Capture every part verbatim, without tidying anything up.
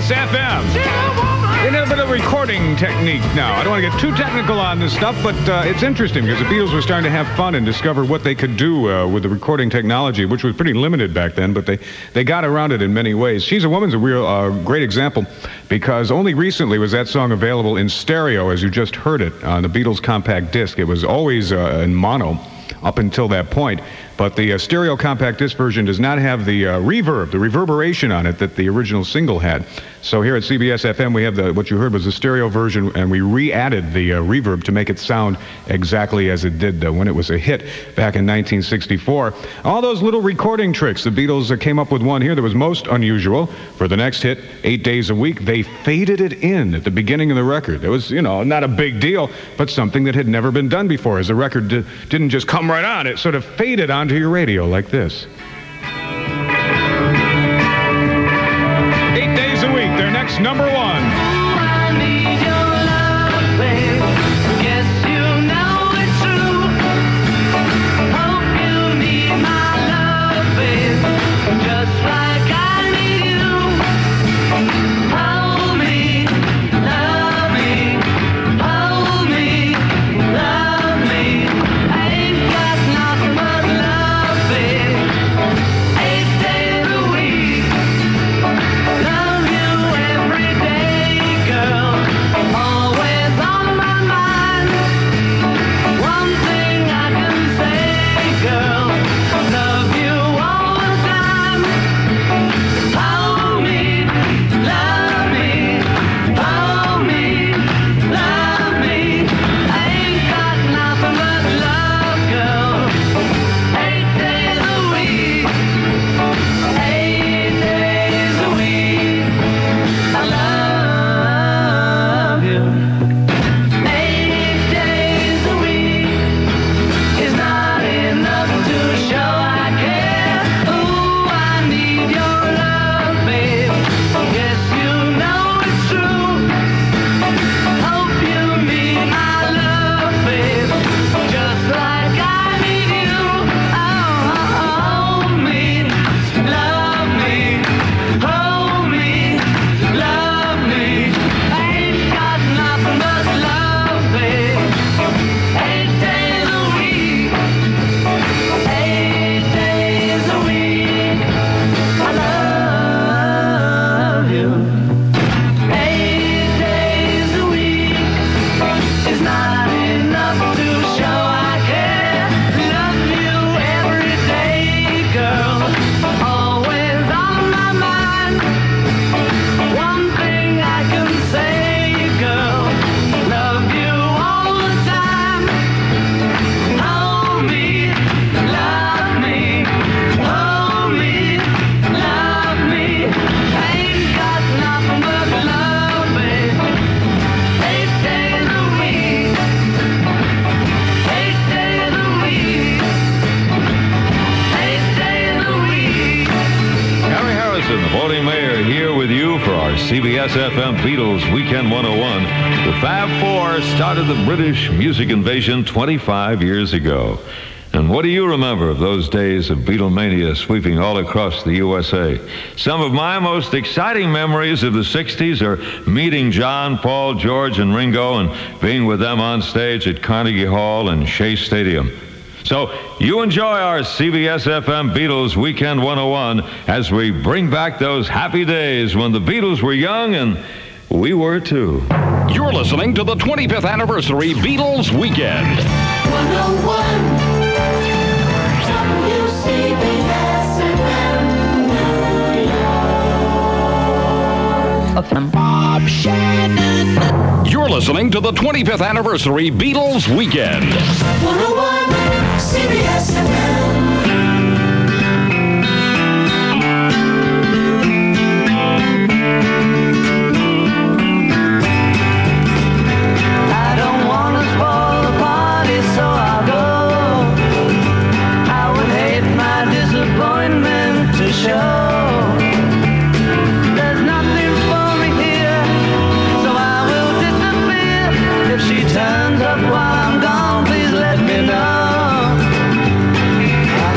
S F M. In a bit of recording technique now. I don't want to get too technical on this stuff, but uh, it's interesting because the Beatles were starting to have fun and discover what they could do uh, with the recording technology, which was pretty limited back then, but they, they got around it in many ways. She's a Woman's a real uh, great example because only recently was that song available in stereo, as you just heard it, on the Beatles compact disc. It was always uh, in mono up until that point. But the uh, stereo compact disc version does not have the uh, reverb, the reverberation on it that the original single had. So here at C B S F M, we have the, what you heard was the stereo version, and we re-added the uh, reverb to make it sound exactly as it did uh, when it was a hit back in nineteen sixty-four. All those little recording tricks, the Beatles uh, came up with one here that was most unusual. For the next hit, Eight Days a Week, they faded it in at the beginning of the record. It was, you know, not a big deal, but something that had never been done before, as the record d- didn't just come right on. It sort of faded onto your radio like this. Eight Days a Week, their next number one. I need your love, babe. Guess you know it's true. Hope you need my love, babe. Just like I need you. Hold me, love me. Hold me, love me. I ain't got nothing but love, babe. Eight days a week. Love you every day, girl. Always on my mind. One thing I can say, girl. Love you all the time. Hold me, love me. Hold me, love me. I ain't got nothing but love, girl. Eight days a week. Eight days a week. I love you. Eight days a week is not enough to show I care. Ooh, I need your love, babe. Yes, you know it's true. Hope you meet my love, babe. Just like I need you. Oh, hold me, love me. Hold me, love me. I ain't got nothing but love, babe. Eight days a week. Eight days a week. I love you. Eight days a week is not enough to show I care. Love you every day, girl. Always on my mind. One thing I can say, girl. Love you all the time. Hold me, love me. Hold me, love me. I ain't got nothing but love, babe. Eight days a week. Eight days a week. Eight days a week. Harry Harrison, the voting mayor, here with you for our C B S F M Beatles Weekend one oh one. The Fab Four started the British music invasion twenty-five years ago. And what do you remember of those days of Beatlemania sweeping all across the U S A? Some of my most exciting memories of the sixties are meeting John, Paul, George, and Ringo and being with them on stage at Carnegie Hall and Shea Stadium. So you enjoy our C B S F M Beatles Weekend one oh one as we bring back those happy days when the Beatles were young and we were too. You're listening to the twenty-fifth Anniversary Beatles Weekend. one oh one W C B S F M Bob Shannon. You're listening to the twenty-fifth Anniversary Beatles Weekend. one oh one C B S F M. I don't want to spoil the party, so I'll go. I would hate my disappointment to show. There's nothing for me here, so I will disappear. If she turns up while I'm gone, please let me know.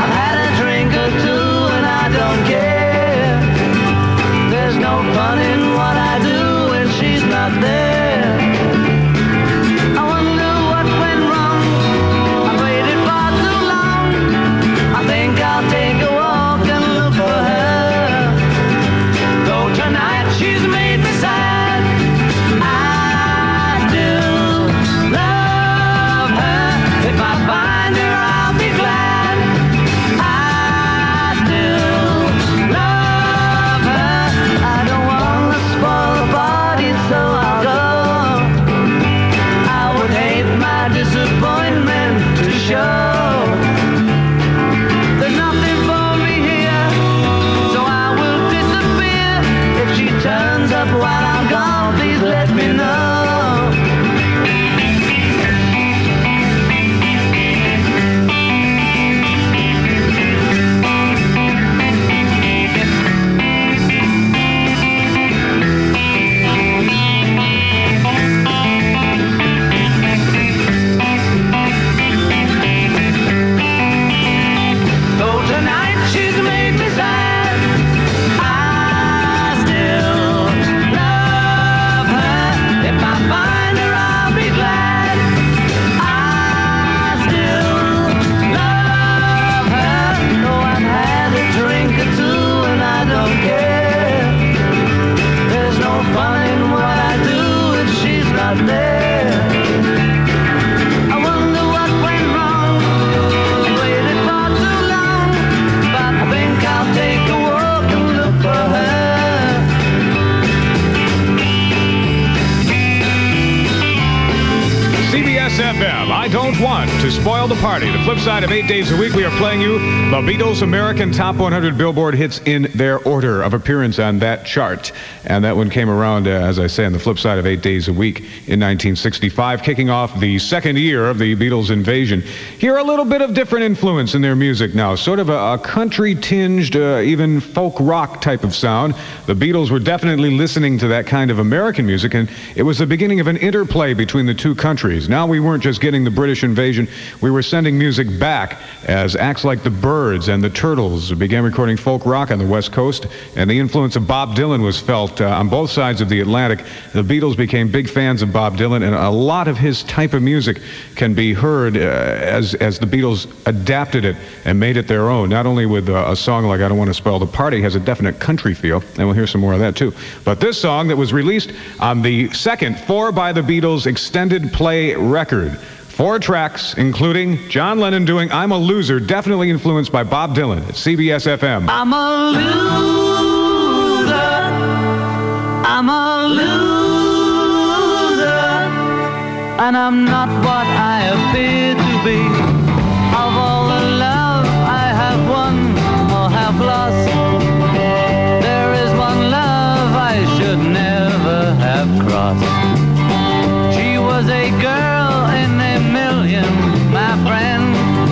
one to spoil the party. The flip side of eight days a week, we are playing you the Beatles' American Top one hundred Billboard hits in their order of appearance on that chart. And that one came around, uh, as I say, on the flip side of eight days a week in nineteen sixty-five, kicking off the second year of the Beatles' invasion. Hear a little bit of different influence in their music now, sort of a, a country-tinged, uh, even folk rock type of sound. The Beatles were definitely listening to that kind of American music, and it was the beginning of an interplay between the two countries. Now we weren't just getting the British invasion, we were sending music back as acts like the Byrds and the Turtles began recording folk rock on the West Coast, and the influence of Bob Dylan was felt uh, on both sides of the Atlantic. The Beatles became big fans of Bob Dylan, and a lot of his type of music can be heard uh, as, as the Beatles adapted it and made it their own. Not only with uh, a song like I Don't Want to Spoil the Party has a definite country feel, and we'll hear some more of that too. But this song that was released on the second Four by the Beatles extended play record. Four tracks, including John Lennon doing I'm a Loser, definitely influenced by Bob Dylan at C B S F M. I'm a loser. I'm a loser. And I'm not what I appear to be. Of all the love I have won or have lost, there is one love I should never have crossed. She was a girl in a million, my friend.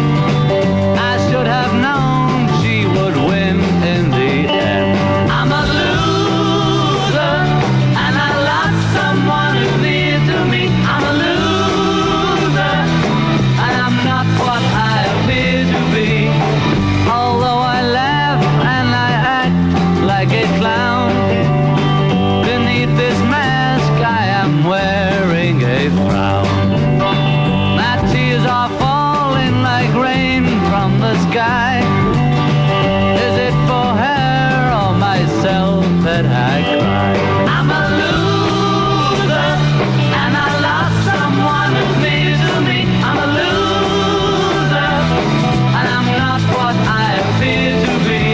I should have known she would win in the end. I'm a loser, and I lost someone who's near to me. I'm a loser, and I'm not what I appear to be. Although I laugh and I act like a clown, beneath this mask I am wearing a frown. My tears are falling like rain from the sky. Is it for her or myself that I cry? I'm a loser, and I lost someone who's near to me. I'm a loser, and I'm not what I appear to be.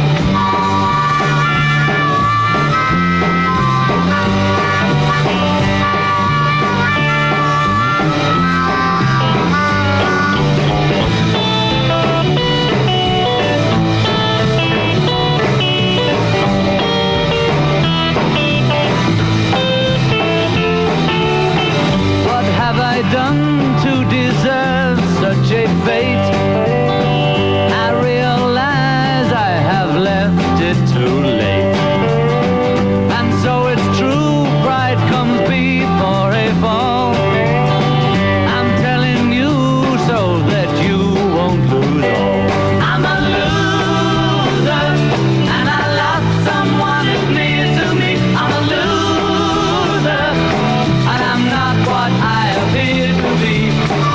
What have I done to deserve such a fate? I realize I have left it too late. And so it's true, pride comes before a fall. I'm telling you so that you won't lose all. I'm a loser, and I lost someone who's near to me. I'm a loser, and I'm not what I appear to be.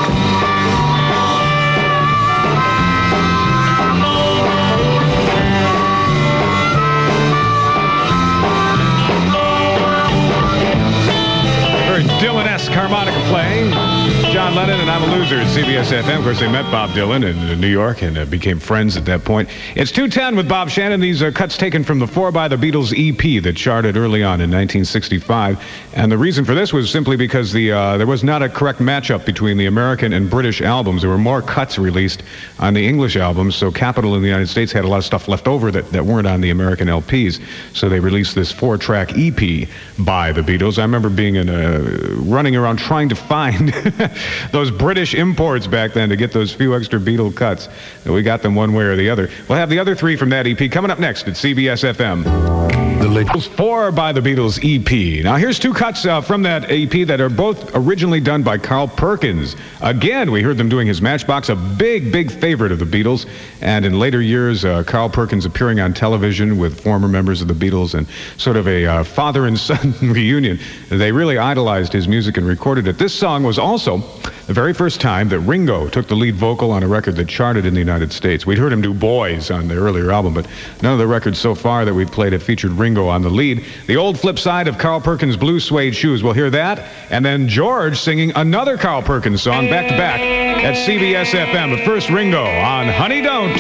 Very Dylan-esque harmonica playing. John Lennon and I'm a Loser at C B S F M. Of course, they met Bob Dylan in uh, New York and uh, became friends at that point. It's two ten with Bob Shannon. These are cuts taken from the Four by the Beatles E P that charted early on in nineteen sixty-five. And the reason for this was simply because the uh, there was not a correct matchup between the American and British albums. There were more cuts released on the English albums, so Capitol in the United States had a lot of stuff left over that, that weren't on the American L Ps. So they released this four-track E P by the Beatles. I remember being in a, running around trying to find those British imports back then to get those few extra Beatle cuts. We got them one way or the other. We'll have the other three from that E P coming up next at C B S F M. The latest Four by the Beatles E P. Now here's two cuts uh, from that E P that are both originally done by Carl Perkins. Again, we heard them doing his Matchbox, a big, big favorite of the Beatles. And in later years, uh, Carl Perkins appearing on television with former members of the Beatles and sort of a uh, father and son reunion. They really idolized his music and recorded it. This song was also the very first time that Ringo took the lead vocal on a record that charted in the United States. We'd heard him do Boys on the earlier album, but none of the records so far that we've played have featured Ringo on the lead. The old flip side of Carl Perkins' Blue Suede Shoes. We'll hear that, and then George singing another Carl Perkins song back to back at C B S F M. But first, Ringo on Honey Don't.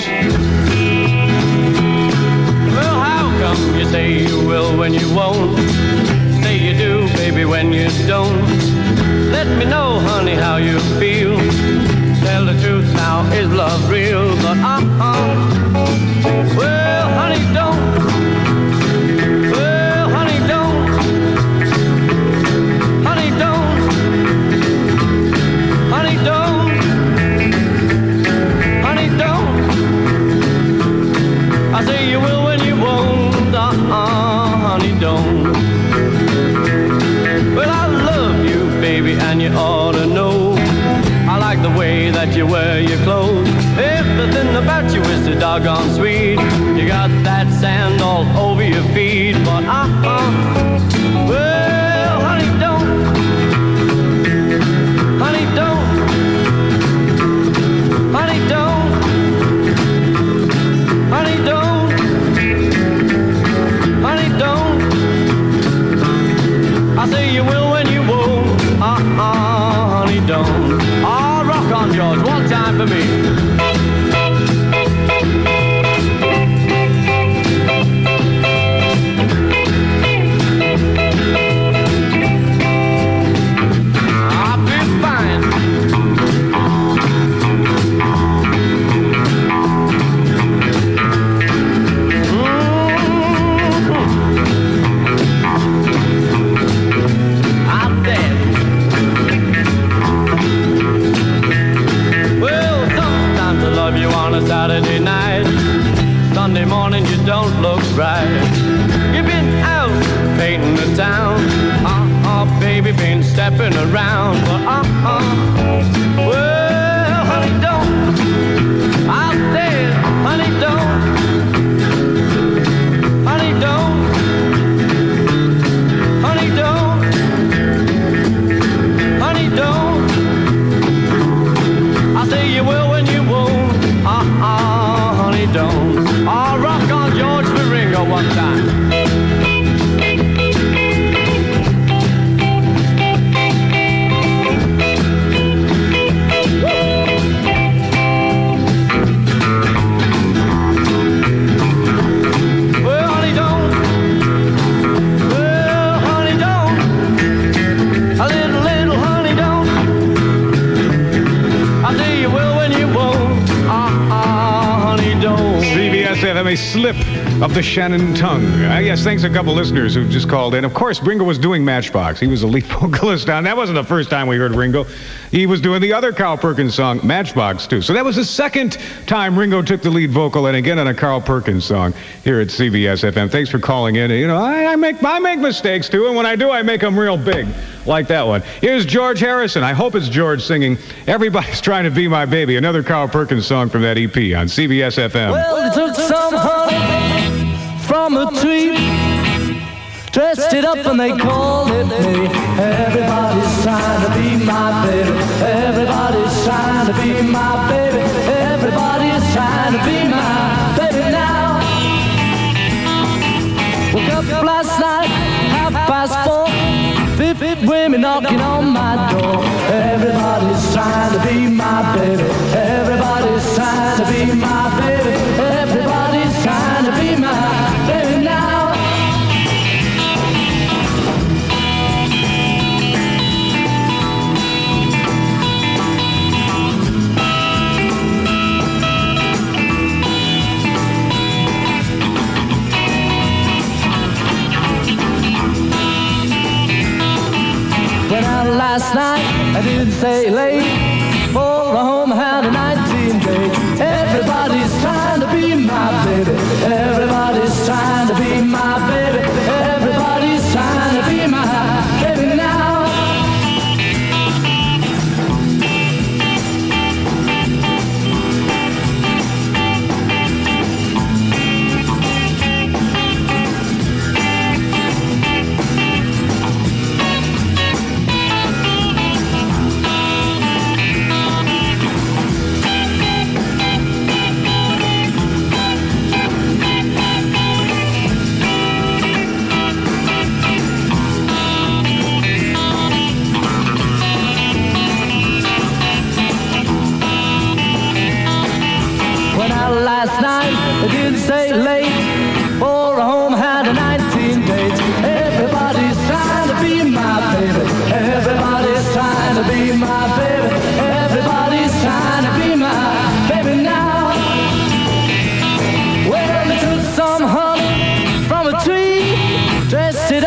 Well, how come you say you will when you won't? Say you do, baby, when you don't. Let me know, honey, how you feel. tell the truth now, is love real? But uh-uh. Well, honey, don't. Well, honey, don't. Honey, don't. Honey, don't. Honey, don't. I say you will when you won't. Uh-uh, honey, don't. Well, I love you, baby, and you ought to know. I like the way that you wear your clothes. Everything about you is so doggone sweet. You got that sand all over your feet. But uh-uh, well, honey, don't. Honey, don't. Honey, don't. Honey, don't. Honey, don't. I say you will when you won't. Uh-uh, honey, don't. Oh, rock on, George, one time for me. Saturday night, Sunday morning you don't look right. You've been out painting the town. Uh-uh, baby, been stepping around. But uh-uh, well, honey, don't. I said, honey, don't. Honey, don't. Honey, don't. Honey, don't. I say you will when you won't. Uh-uh, honey, don't. I'll rock on George for Ringo one time. Well, honey, don't. Well, honey, don't. A little, little honey, don't. I say you will when you won't. C B S F M, a slip of the Shannon tongue. I guess thanks to a couple listeners who just called in. Of course, Ringo was doing Matchbox. He was the lead vocalist on. That wasn't the first time we heard Ringo. He was doing the other Carl Perkins song, Matchbox, too. So that was the second time Ringo took the lead vocal, and again on a Carl Perkins song here at C B S F M. Thanks for calling in. You know, I, I make I make mistakes, too, and when I do, I make them real big, like that one. Here's George Harrison. I hope it's George singing Everybody's Trying to Be My Baby, another Carl Perkins song from that E P on C B S F M. Well, they took some honey from a tree, dressed it up and they called it me. Everybody's trying to be my baby. Everybody's trying to be my baby. Everybody's trying to be my baby now. Woke up last night, half past four, fifty women knocking on my door. Everybody's trying to be my baby. Everybody's trying to be my baby. Everybody's trying to be my baby now. Went out last night, I didn't stay late. For a home, had a nineteen date. Everybody's trying to be my baby. Everybody's trying to be my baby. Everybody's trying to be my baby now.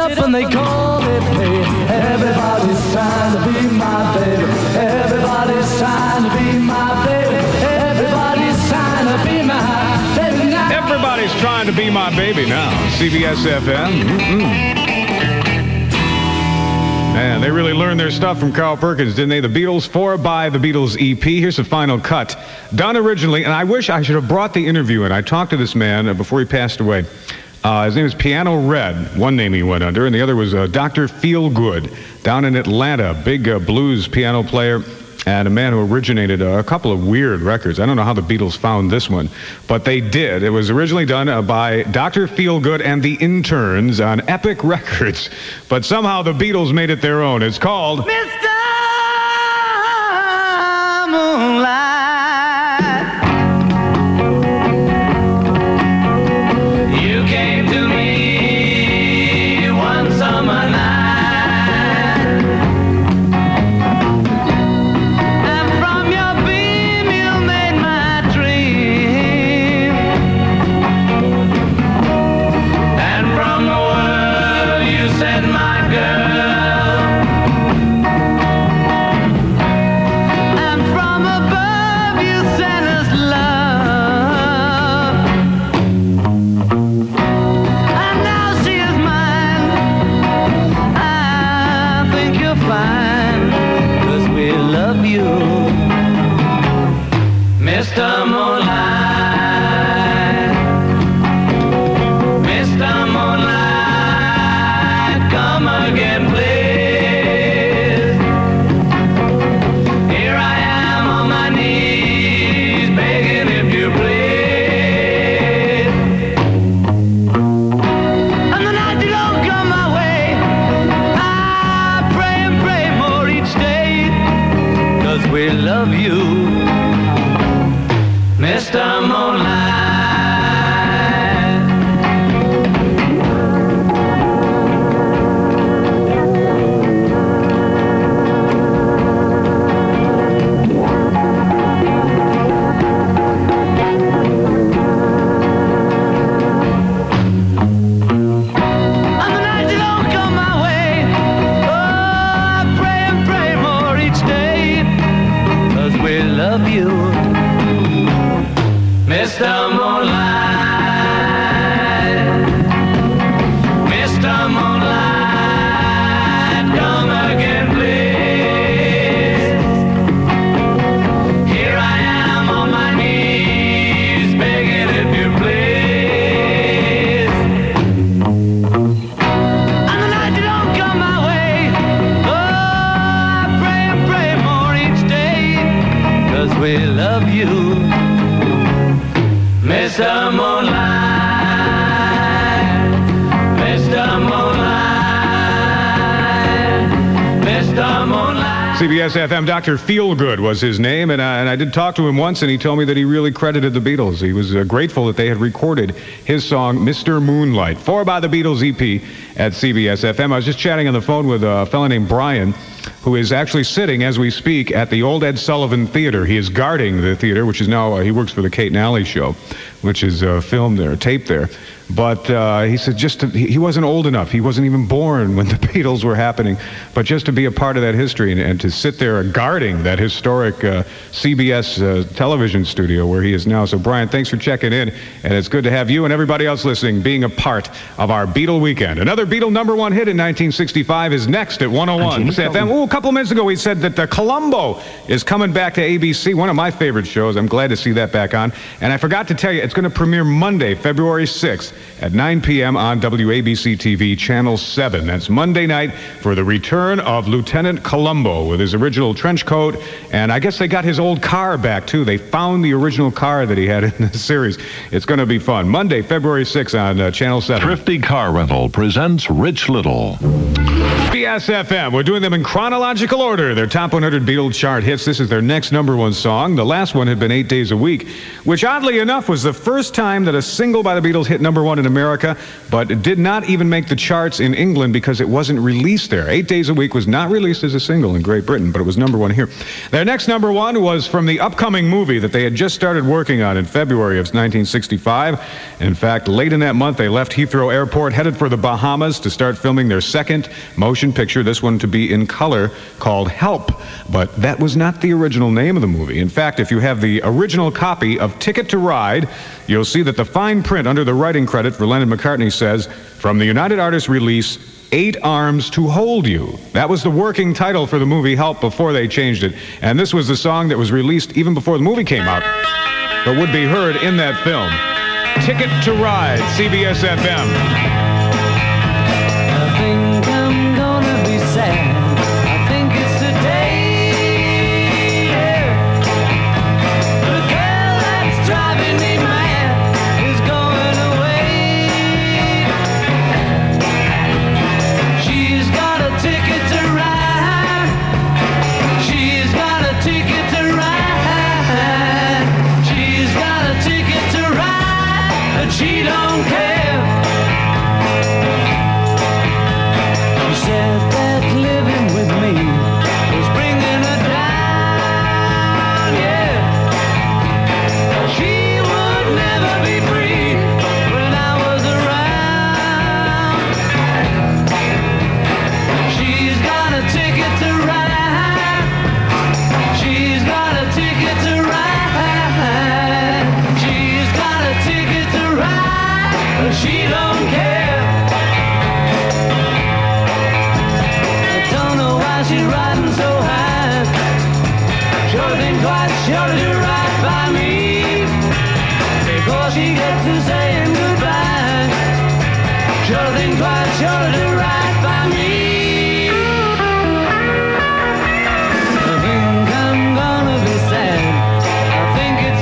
up and they call it pay. Everybody's trying to be my baby. Everybody's trying to be my baby. Everybody's trying to be my baby now. Everybody's trying to be my baby now. C B S F M. Mm-mm. Man, they really learned their stuff from Carl Perkins, didn't they? The Beatles, four by the Beatles E P. Here's the final cut. Done originally, and I wish I should have brought the interview in. I talked to this man uh, before he passed away. Uh, his name is Piano Red, one name he went under, and the other was uh, Doctor Feelgood down in Atlanta, big uh, blues piano player, and a man who originated uh, a couple of weird records. I don't know how the Beatles found this one, but they did. It was originally done uh, by Doctor Feelgood and the Interns on Epic Records, but somehow the Beatles made it their own. It's called Mister Moonlight. You came to me one summer night, and from your beam you made my dream, and from the world you said, my girl. Mister Moonlight, Mister Moonlight, come again, please. Here I am on my knees, begging if you please. And the night you don't come my way, I pray and pray more each day, 'cause we love you, Mister Moonlight. On the night you don't come my way, oh, I pray and pray more each day, 'cause we love you, Mister Moonlight, Mister Moonlight, come again, please. Here I am on my knees, begging if you please. On the night you don't come my way, oh, I pray and pray more each day, 'cause we love you, Mister Moonlight, Mister Moonlight, Mister Moonlight. C B S F M. Doctor Feelgood was his name, and I, and I did talk to him once, and he told me that he really credited the Beatles. He was uh, grateful that they had recorded his song, Mister Moonlight, four by the Beatles E P at C B S F M. I was just chatting on the phone with a fellow named Brian, who is actually sitting, as we speak, at the Old Ed Sullivan Theater. He is guarding the theater, which is now, uh, he works for the Kate Nally Show, which is uh, filmed there, taped there. But uh, he said just to, he, he wasn't old enough. He wasn't even born when the Beatles were happening. But just to be a part of that history and, and to sit there guarding that historic uh, C B S uh, television studio where he is now. So, Brian, thanks for checking in. And it's good to have you and everybody else listening being a part of our Beatle weekend. Another Beatle number one hit in nineteen sixty-five is next at one oh one. Oh, a couple of minutes ago, we said that uh, Columbo is coming back to A B C, one of my favorite shows. I'm glad to see that back on. And I forgot to tell you, it's going to premiere Monday, February sixth at nine p.m. on W A B C T V, Channel seven. That's Monday night for the return of Lieutenant Columbo with his original trench coat. And I guess they got his old car back, too. They found the original car that he had in the series. It's going to be fun. Monday, February sixth on uh, Channel seven. Thrifty Car Rental presents Rich Little. B S F M. We're doing them in chronology. chronological order, their top one hundred Beatles chart hits. This is their next number one song. The last one had been Eight Days a Week, which oddly enough was the first time that a single by the Beatles hit number one in America, but it did not even make the charts in England because it wasn't released there. Eight Days a Week was not released as a single in Great Britain, but it was number one here. Their next number one was from the upcoming movie that they had just started working on in February of nineteen sixty-five. In fact, late in that month, they left Heathrow Airport, headed for the Bahamas to start filming their second motion picture, this one to be in color, called Help. But that was not the original name of the movie. In fact, if you have the original copy of Ticket to Ride, you'll see that the fine print under the writing credit for Lennon McCartney says, "From the United Artists release, Eight Arms to Hold You." That was the working title for the movie Help before they changed it. And this was the song that was released even before the movie came out, but would be heard in that film. Ticket to Ride, C B S F M. I think I'm gonna be sad. I think it's today. Yeah. The girl that's driving me mad is going away. She's got a ticket to ride. She's got a ticket to ride. She's got a ticket to ride, and she don't care. Said that living with me was bringing her down, yeah. She would never be free when I was around. She's got a ticket to ride. She's got a ticket to ride. She's got a ticket to ride, but she don't care. She's riding so high. Sure think twice, sure to do right by me before she gets to saying goodbye. Sure think twice, sure to do right by me. I think I'm gonna be sad. I think it's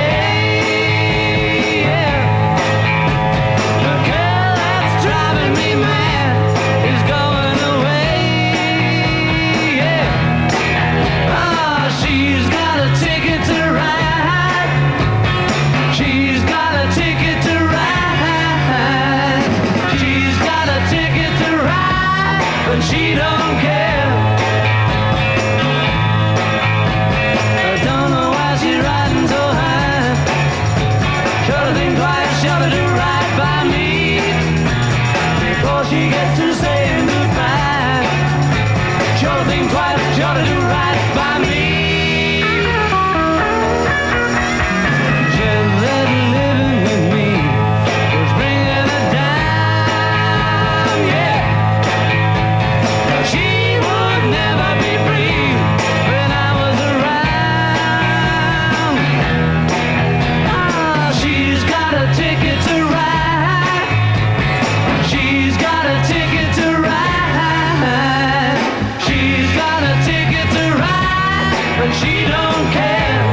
today, yeah. The girl that's driving me mad is going away. She's got a ticket to ride. She's got a ticket to ride. She's got a ticket to ride, but she don't care. I don't know why she's riding so high. Sure to think twice, sure to do right by me before she gets to saying goodbye. Sure to think twice, sure to do right by me. She don't care.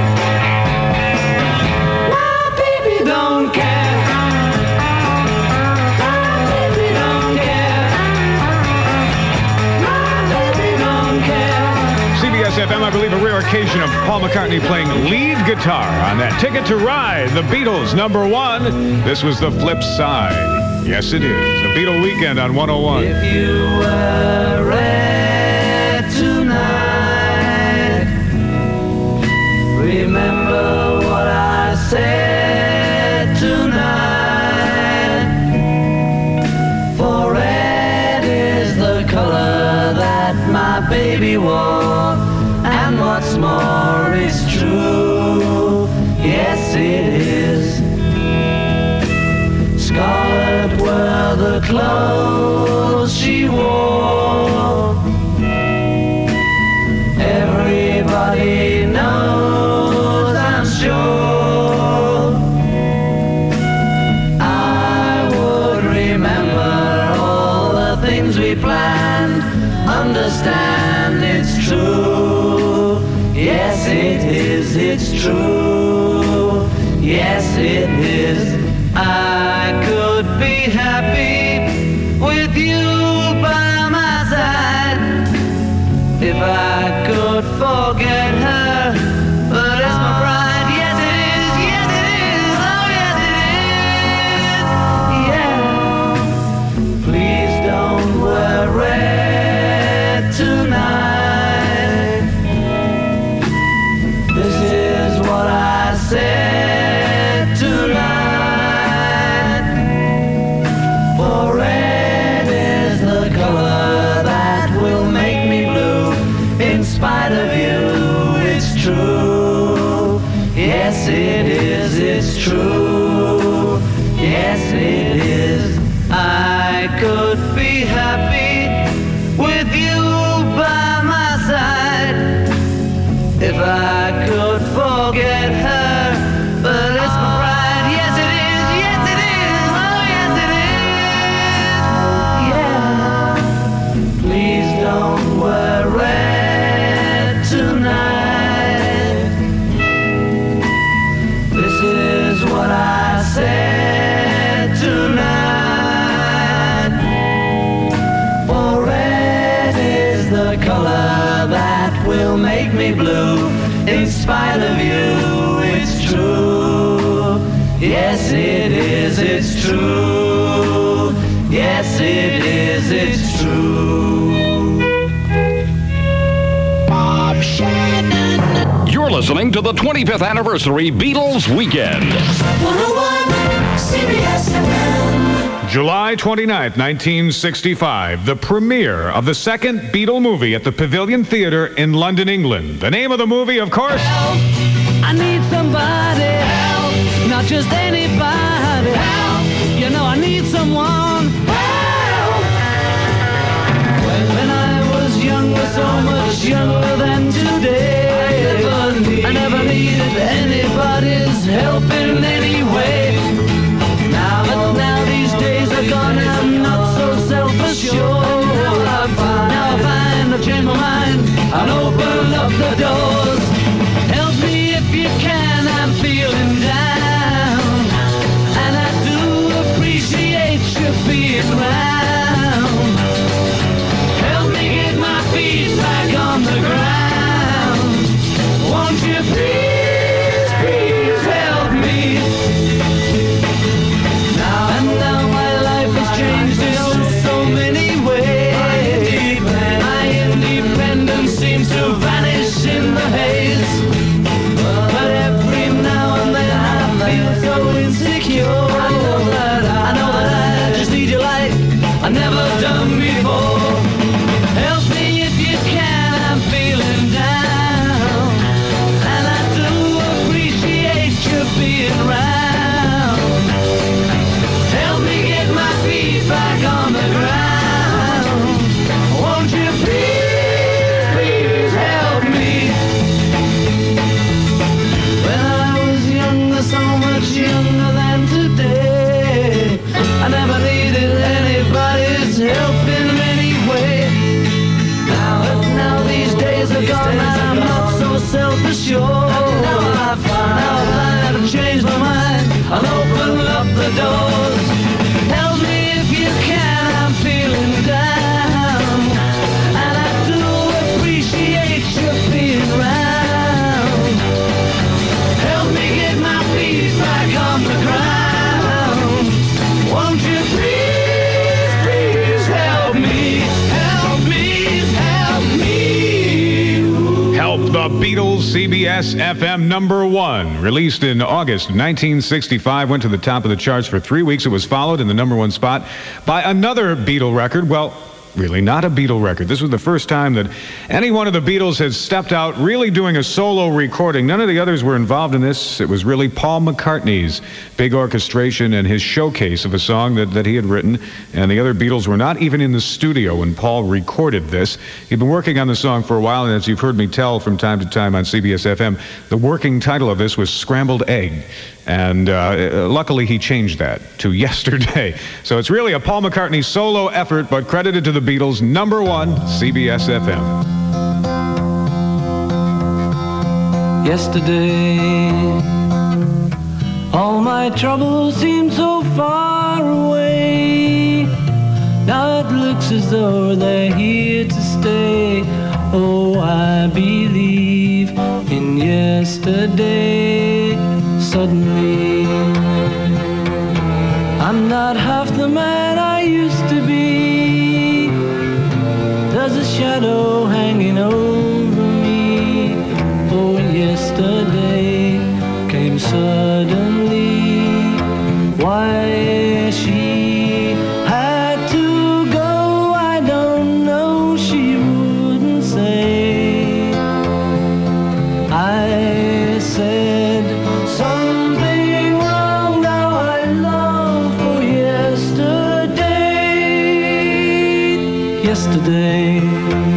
My baby don't care. My baby don't care. My baby don't care. C B S F M, I believe, a rare occasion of Paul McCartney playing lead guitar on that Ticket to Ride, the Beatles, number one. This was the flip side. Yes, it is. The Beatle Weekend on one oh one. If you were red tonight, remember what I said tonight. For red is the color that my baby wore, and what's more is true. Yes, it is. Scarlet were the clothes she wore. Everybody knows, I'm sure. I would remember all the things we planned. Understand it's true. Yes, it is, it's true. Yes, it is. I could be happy with you by my side be happy with you by my side. If I could forget her, but it's my pride. Yes, it is. Yes, it is. Oh, yes, it is. Yeah. Please don't worry tonight. This is what I said tonight. For red is the color that will make me blue. In spite of you, it's true. Yes, it is, it's true. Yes, it is, it's true. Bob Shannon. You're listening to the twenty-fifth Anniversary Beatles Weekend. one oh one C B S F M. July twenty-ninth, nineteen sixty-five, the premiere of the second Beatle movie at the Pavilion Theatre in London, England. The name of the movie, of course, I need somebody help, not just anybody help. You know I need someone help. When, when I was younger, so much younger than today, I never, need, I never needed anybody's help in any way. Now, but now these days are gone, I'm not so self-assured. Now I find, now I find I've changed my mind and open up the doors. Help me if you can, I'm feeling down, and I do appreciate you being round. Help me get my feet back on the ground. Won't you please, please help me? Now and now my life has changed in so many ways. My independence seems to vanish in the haze. But every now and then I feel so insecure. I know that I, I know that I just need your light. I've never done before. Help me if you can, I'm feeling down, and I do appreciate you being round. Help me get my feet back on the ground. Won't you please, please help me? When I was younger, so much younger than today, I never needed anybody's help in any way. Now, now these days are gone, and I'm not so self-assured. Now I find, now I find I've changed my mind. I'll open up the doors. Help me if you can, I'm feeling down, and I do appreciate you being round. Help me get my feet back on the ground. Won't you please, please help me? Help me, help me. Help the Beatles, C B S F M number one. Released in August nineteen sixty-five, went to the top of the charts for three weeks. It was followed in the number one spot by another Beatle record. Well, really not a Beatle record. This was the first time that any one of the Beatles had stepped out really doing a solo recording. None of the others were involved in this. It was really Paul McCartney's big orchestration and his showcase of a song that, that he had written, and the other Beatles were not even in the studio when Paul recorded this. He'd been working on the song for a while, and as you've heard me tell from time to time on C B S F M, the working title of this was Scrambled Egg. And uh, luckily he changed that to Yesterday. So it's really a Paul McCartney solo effort, but credited to the Beatles, number one, C B S F M. Yesterday, all my troubles seem so far away. Now it looks as though they're here to stay. Oh, I believe in yesterday. Suddenly, I'm not half the man I used to be. There's a shadow hanging over me. Oh, and yesterday came suddenly. Why she had to go, I don't know. She wouldn't say. I said something wrong. Now I long for yesterday. yesterday.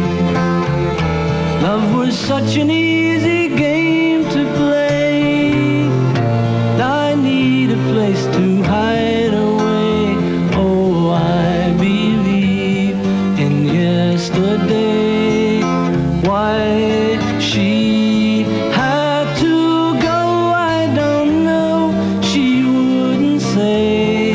Love was such an easy game to play. I need a place to hide away. Oh, I believe in yesterday. Why she had to go, I don't know. She wouldn't say.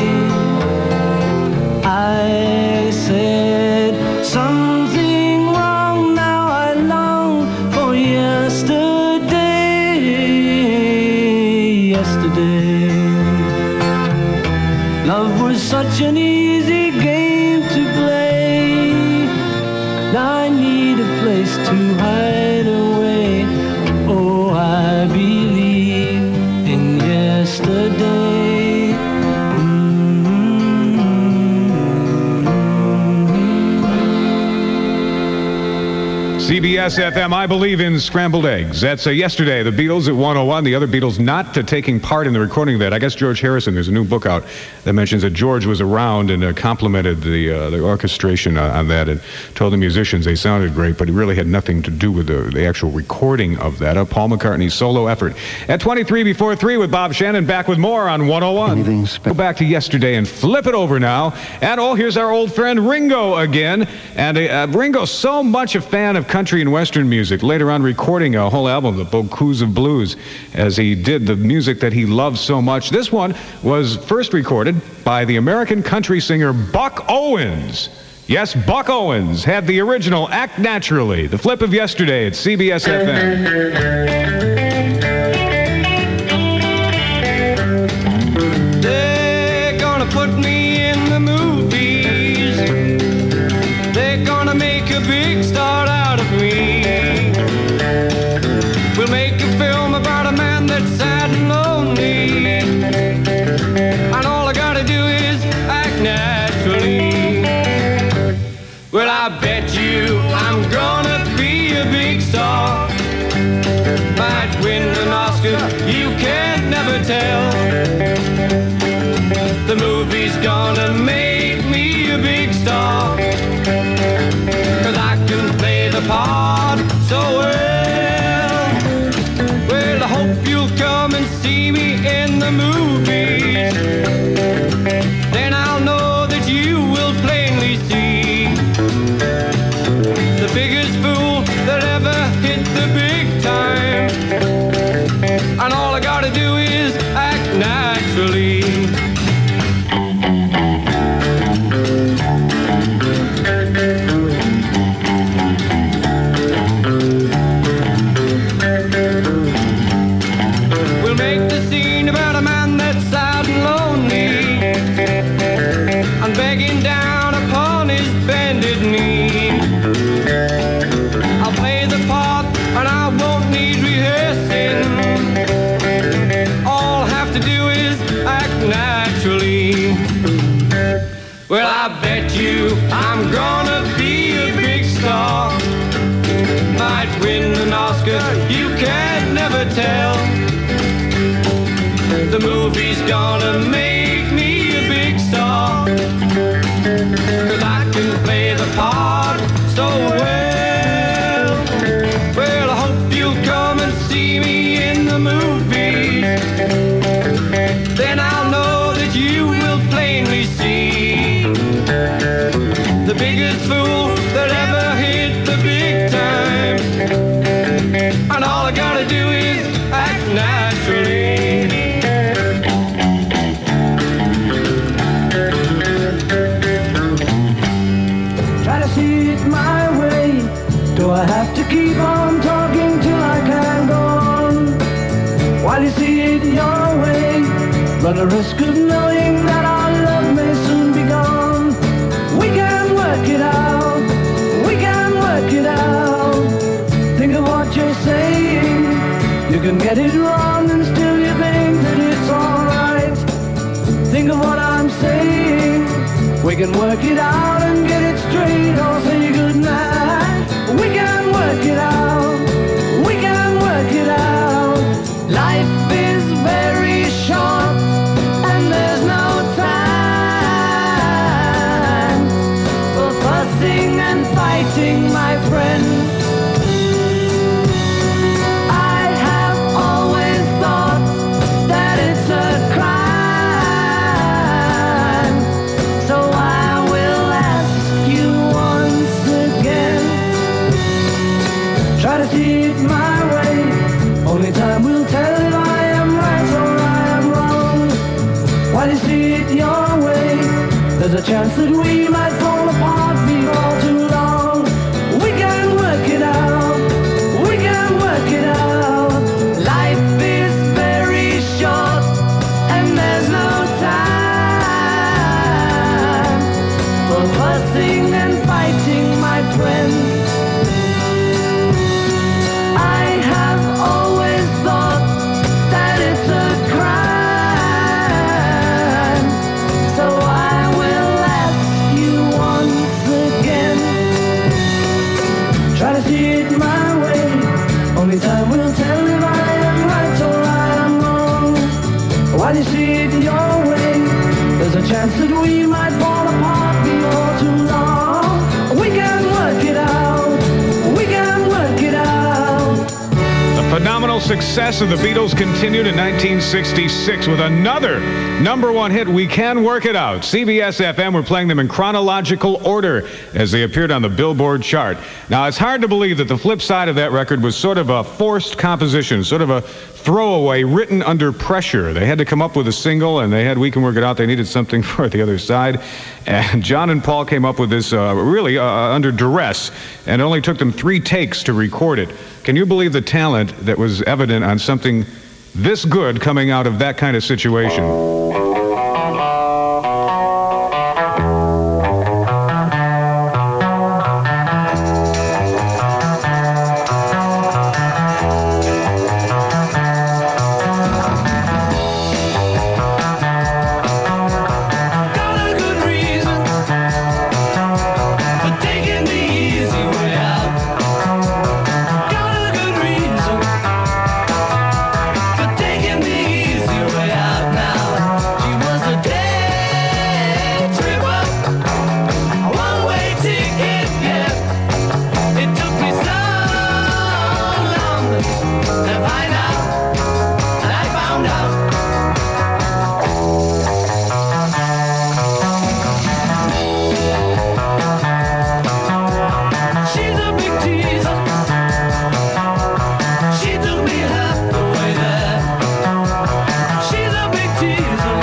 I said something wrong. Now I long for yesterday. Yesterday, love was such an easy game to play. I need a place to hide away. Oh, I believe in yesterday. C B S F M, I believe in scrambled eggs. That's uh, yesterday, the Beatles at one oh one. The other Beatles not uh, taking part in the recording of that. I guess George Harrison, there's a new book out that mentions that George was around and uh, complimented the uh, the orchestration uh, on that and told the musicians they sounded great, but it really had nothing to do with the, the actual recording of that. Uh, Paul McCartney's solo effort. At twenty-three before three with Bob Shannon, back with more on one oh one. Go back to yesterday and flip it over now. And oh, here's our old friend Ringo again. And uh, Ringo's so much a fan of country and western music, later on recording a whole album, the Bocuse of Blues, as he did the music that he loved so much. This one was first recorded by the American country singer Buck Owens. Yes, Buck Owens had the original Act Naturally. The flip of yesterday at C B S F M. They're gonna put me in the movies. They're gonna make a big star out of me. We'll make a film about a man that's sad and lonely. And all I gotta do is act naturally. Well, I bet you I'm gonna be a big star. Might win an Oscar, you can never tell. The movie's gonna make me a big star. Cause I can play the part so well. Well, I hope you'll come and see me in the movies. Then I'll know that you will plainly see the biggest fool that ever hit the big time. And all I gotta do is act naturally. We'll make the scene about a man that's sad and lonely and begging down upon his bended knee. I'll play the part and I won't need rehearsing. All I have to do is act naturally. Well, I bet you I'm gonna be a big star. Might win an Oscar, you can never tell. The movie's gonna make me a big star. Cause I can play the part so well. Well, I hope you'll come and see me in the movies. Then I'll know that you will plainly see the biggest fool that ever hit the big time. And all I gotta do is act naturally. Try to see it my way. Do I have to keep on talking till I can go on? While you see it your way, run the risk of knowing that our love may soon be gone. We can work it out. We can work it out. Think of what you're saying. You can get it wrong and still you think that it's alright. Think of what I'm saying. We can work it out and get it straight or say goodnight. We can work it out. We can work it out. Life is very short and there's no time for fussing fighting, my friend. I have always thought that it's a crime, so I will ask you once again. Try to see it my way, only time will tell if I am right or I am wrong. While you see it your way, there's a chance that we might fall apart before too long. We can work it out, we can work it out. Life is very short and there's no time for fussing and fighting, my friend. I have always thought that it's a crime, so I will ask you once again. Try to see it my way, only time will tell if I am right or I am wrong. While you see it your way, there's a chance that we might fall apart before too long. We can work it out, we can work it out. The phenomenal success of the Beatles continued in nineteen sixty-six with another number one hit, We Can Work It Out. C B S F M were playing them in chronological order as they appeared on the Billboard chart. Now, it's hard to believe that the flip side of that record was sort of a forced composition, sort of a throwaway written under pressure. They had to come up with a single, and they had We Can Work It Out. They needed something for the other side. And John and Paul came up with this uh, really uh, under duress, and it only took them three takes to record it. Can you believe the talent that was evident on something this good coming out of that kind of situation? Got a good reason for taking the easy way out. Got a good reason for taking the easy way out now. She was a day tripper, a one-way ticket, yeah. It took me so long to find out, and I found out. She's a big teaser. She took me half the way there. She's a big teaser.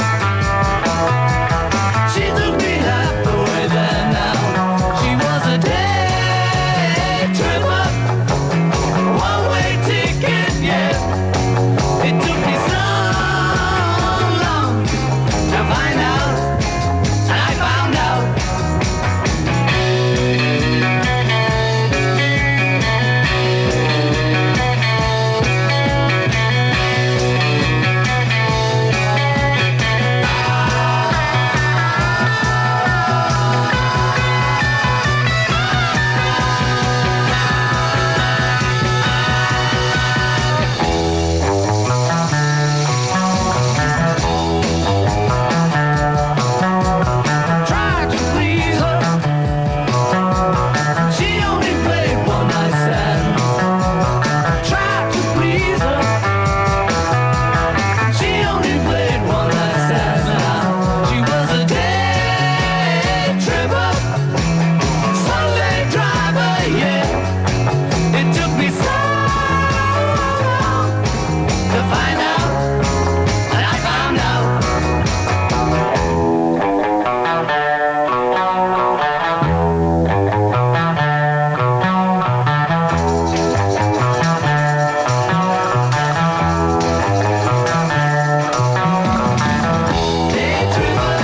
She took me half the way there now. She was a day tripper, one-way ticket, yeah. It took me so long to find out, and I found out. Tried to please her. She only played one night stands. Tried to please her. She only played one night stands now. She was a day tripper, Sunday driver, yeah. It took me so long to find out, and I found out. Day tripper,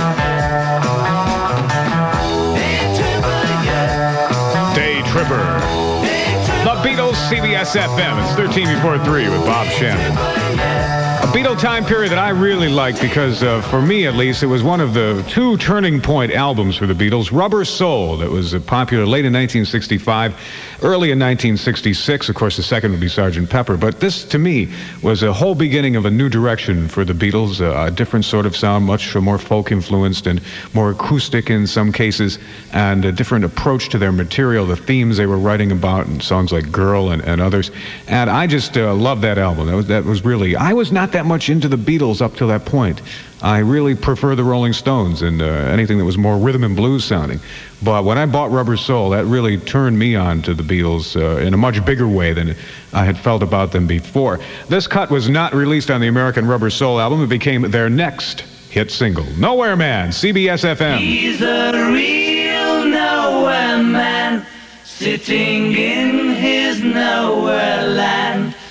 day tripper, yeah. Day Tripper. Day tripper, The Beatles, C B S F M. It's thirteen before three with Bob Shannon. yeah. Beatle time period that I really liked because, uh, for me at least, it was one of the two turning point albums for the Beatles. Rubber Soul, that was uh, popular late in nineteen sixty-five, early in nineteen sixty-six. Of course, the second would be Sergeant Pepper. But this, to me, was a whole beginning of a new direction for the Beatles, uh, a different sort of sound, much more folk-influenced and more acoustic in some cases, and a different approach to their material, the themes they were writing about, and songs like Girl and, and others. And I just uh, love that album. That was, that was really... I was not that much into the Beatles up till that point. I really prefer the Rolling Stones and uh, anything that was more rhythm and blues sounding. But when I bought Rubber Soul, that really turned me on to the Beatles uh, in a much bigger way than I had felt about them before. This cut was not released on the American Rubber Soul album. It became their next hit single. Nowhere Man, C B S F M. He's a real nowhere man, sitting in his nowhere land.